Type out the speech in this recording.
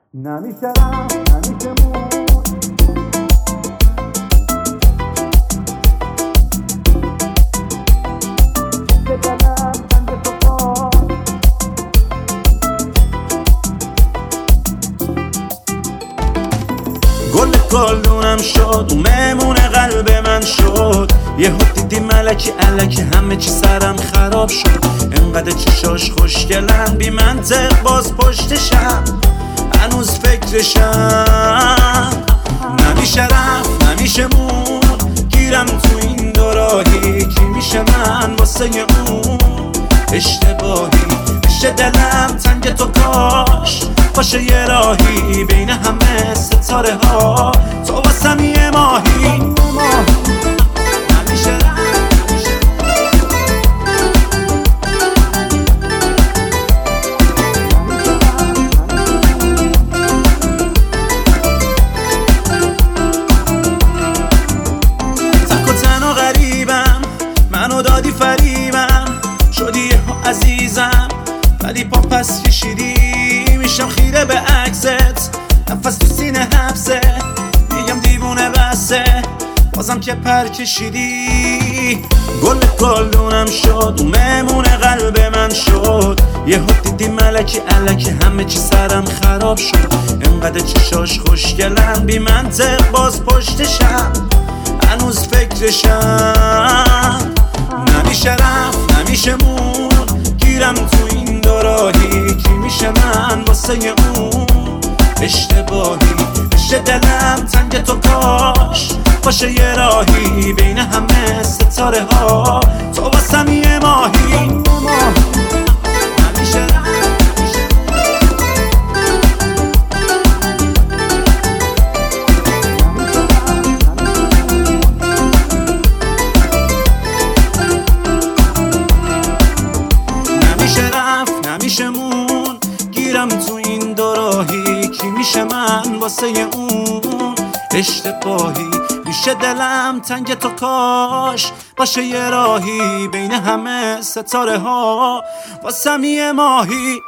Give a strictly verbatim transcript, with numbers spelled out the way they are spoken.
نمیشه رفت نمیشه مون به دلم سنگ تو پا گل گلدونم شد و مهمون قلب من شد. یه دیدی ملکی علکی همه چی سرم خراب شد. انقدر چشاش خوشگلن بی منطق باز پشتشم هنوز فکرشم. نمیشه رفت نمیشه مون گیرم تو این دوراهی. کی میشه من واسه اون اشتباهی؟ میشه دلم تنگ تو کاش باشه یه راهی بین همه ستاره ها تو واسم یه ماهی. نمیشه رفت نمیشه تک و تنها غریبم منو دادی فریبم شدی یه عزیزم ولی پا پس کشیدی میشم خیره به عکست نفس تو سینه حبسه میگم دیوونه بسه بازم که پر کشیدی. گل گلدونم شد و مهمون قلب من شد. یه دیدی ملکی علکی همه چی سرم خراب شد. انقدر چشاش خوشگلن بی منطق باز پشتشم هنوز فکرشم. نمیشه رفت نمیشه مون گیرم تو این دوراهی. کی میشه من واسه اون اشتباهی؟ میشه دلم تنگ تو کاش باشه یه راهی بین همه ستاره ها تو واسم یه ماهی. نمیشه رفت نمیشه نمیشه رفت نمیشه مون گیرم تو این دوراهی. کی میشه من واسه اون اشتباهی؟ میشه دلم تنگ تو کاش باشه یه راهی بین همه ستاره ها واسم یه ماهی.